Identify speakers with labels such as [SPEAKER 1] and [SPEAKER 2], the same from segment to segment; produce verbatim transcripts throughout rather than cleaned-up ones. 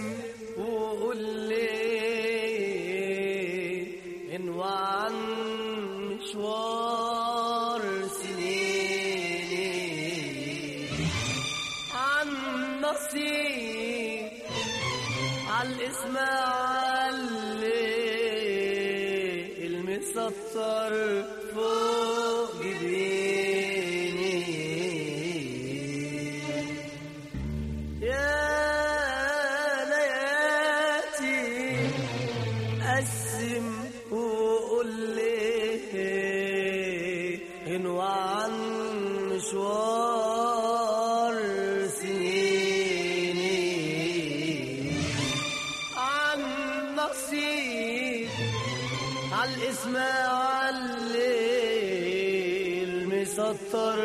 [SPEAKER 1] وقول لي انوى عن مشوار سنيني، عن نصيب عالإسماعيلي المسطر فوق جبيني. يا لياتي قسم وقول لي انوى عن مشوار سنيني، عن نصيب عالإسماعيلي المسطر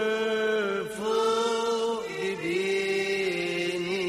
[SPEAKER 1] فوق جبيني.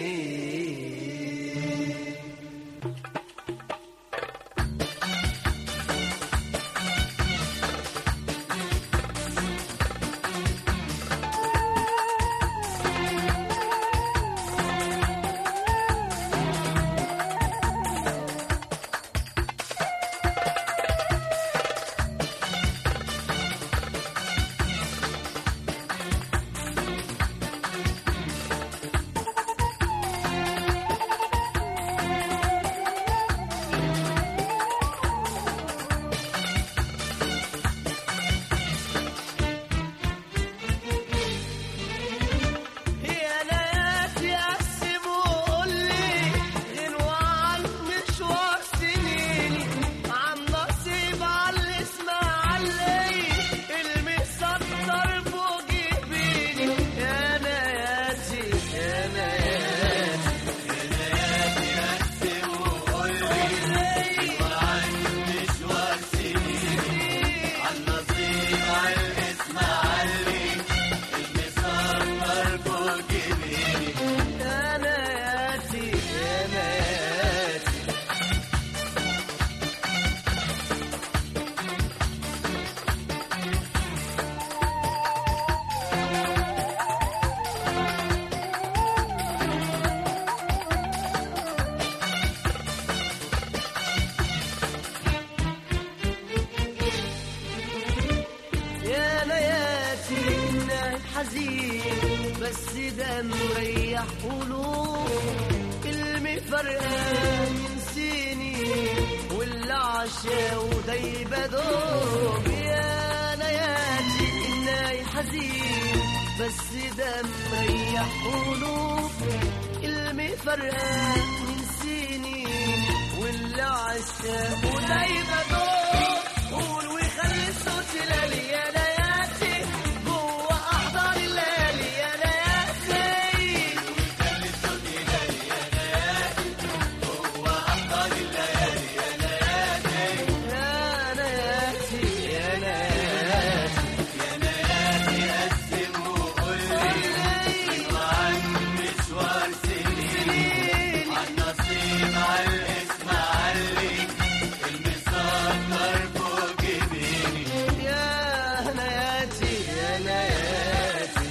[SPEAKER 1] حزين بس ده مريح قلوب، المفرقة من سنين واللي عاشا ودايبة دوب. يا ليالي الناي حزين بس ده مريح قلوب، المفرقة من سنين واللي عاشا ودايبة دوب. قول وخلي الصوت لالي يا ليالي جوا أحضان الليالي يا ليالي، وخلي الصوت لالي يا ليالي جوا أحضان الليالي يا ليالي. يا ليالي يا ليالي يا ليالي قسم وقول لي عن مشوار سنين، عن نصيب عالإسماعيلي المسطر فوق جبيني. يا ليالي يا ليالي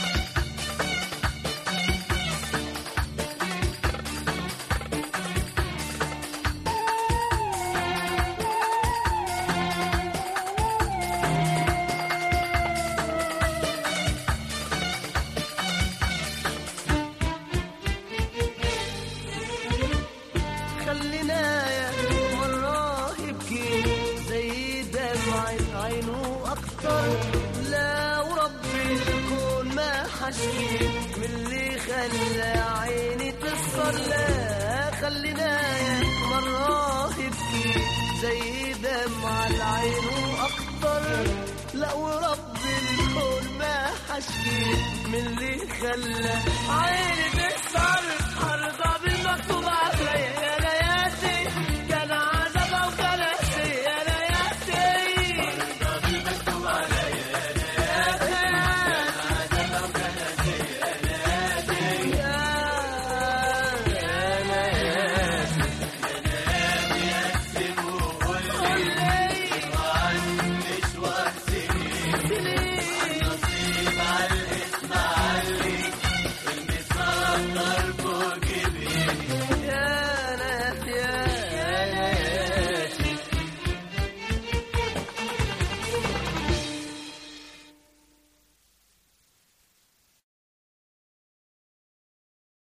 [SPEAKER 1] خلينا يا مرة يبكي زي دمعة عينه أكتر. لا وربي الكون ما حشكي من اللي خلى عيني تصفر. لا خلينا يا مرة يبكي زي دمعة عينه أكتر. لا وربي الكون ما حشكي من اللي خلى عيني تصفر.